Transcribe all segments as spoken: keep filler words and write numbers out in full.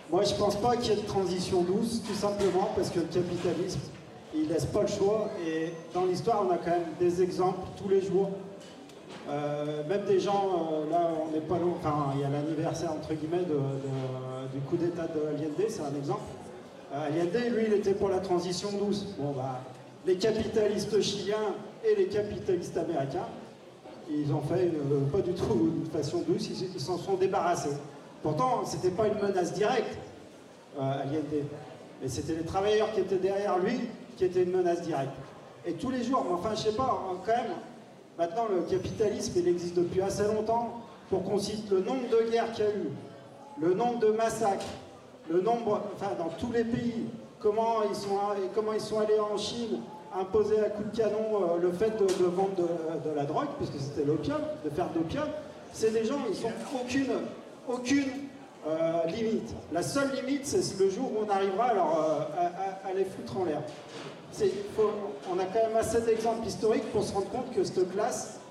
Moi, je pense pas qu'il y ait de transition douce, tout simplement parce que le capitalisme, il laisse pas le choix. Et dans l'histoire, on a quand même des exemples tous les jours. Euh, même des gens, euh, là, on n'est pas loin. Enfin, il y a l'anniversaire entre guillemets de, de, du coup d'État de Allende, c'est un exemple. Euh, Allende, lui, il était pour la transition douce. Bon, bah, les capitalistes chiliens et les capitalistes américains, ils ont fait euh, pas du tout de façon douce, ils, ils s'en sont débarrassés. Pourtant, c'était pas une menace directe, euh, Allende, mais c'était les travailleurs qui étaient derrière lui qui étaient une menace directe. Et tous les jours, enfin, je sais pas, quand même, maintenant le capitalisme, il existe depuis assez longtemps pour qu'on cite le nombre de guerres qu'il y a eu, le nombre de massacres, le nombre, enfin, dans tous les pays, comment ils sont, comment ils sont allés en Chine imposer à coups de canon euh, le fait de, de vendre de, de la drogue, puisque c'était l'opium, de faire de l'opium. C'est des gens, ils n'ont aucune, aucune euh, limite. La seule limite, c'est le jour où on arrivera alors, euh, à, à, à les foutre en l'air. Faut, on a quand même assez d'exemples historiques pour se rendre compte que cette classe,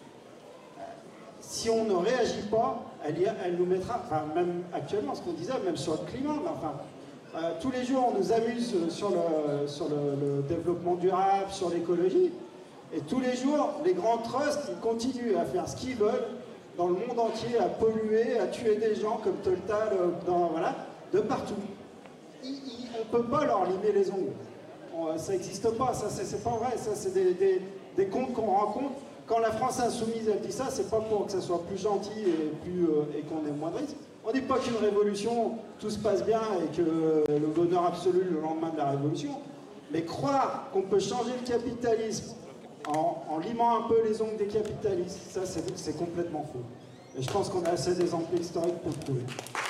si on ne réagit pas, elle, y, elle nous mettra, enfin même actuellement, ce qu'on disait, même sur le climat, mais enfin, euh, tous les jours on nous amuse sur le, sur le, le développement durable, sur l'écologie, et tous les jours les grands trusts, ils continuent à faire ce qu'ils veulent dans le monde entier, à polluer, à tuer des gens comme Total, dans, voilà, de partout. Ils, ils, on ne peut pas leur limer les ongles. On, ça n'existe pas, ça c'est pas vrai, ça c'est des, des, des comptes qu'on rencontre. Quand la France insoumise elle dit ça, c'est pas pour que ça soit plus gentil et, plus, euh, et qu'on ait moins de risques. On dit pas qu'une révolution, tout se passe bien et que euh, le bonheur absolu le lendemain de la révolution. Mais croire qu'on peut changer le capitalisme en, en limant un peu les ongles des capitalistes, ça c'est complètement faux. Et je pense qu'on a assez d'exemples historiques pour le prouver.